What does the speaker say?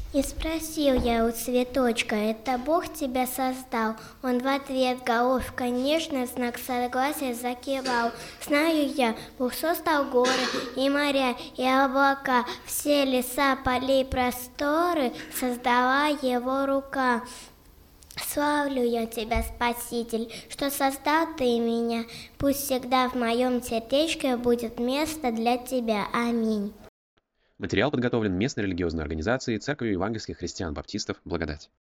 И спросил я у цветочка: это Бог тебя создал? Он в ответ головкой нежно в знак согласия закивал. Знаю я, Бог создал горы и моря, и облака, все леса, полей, просторы создала его рука. Славлю я тебя, Спаситель, что создал ты меня. Пусть всегда в моем сердечке будет место для тебя. Аминь. Материал подготовлен местной религиозной организацией Церковью евангельских христиан-баптистов «Благодать».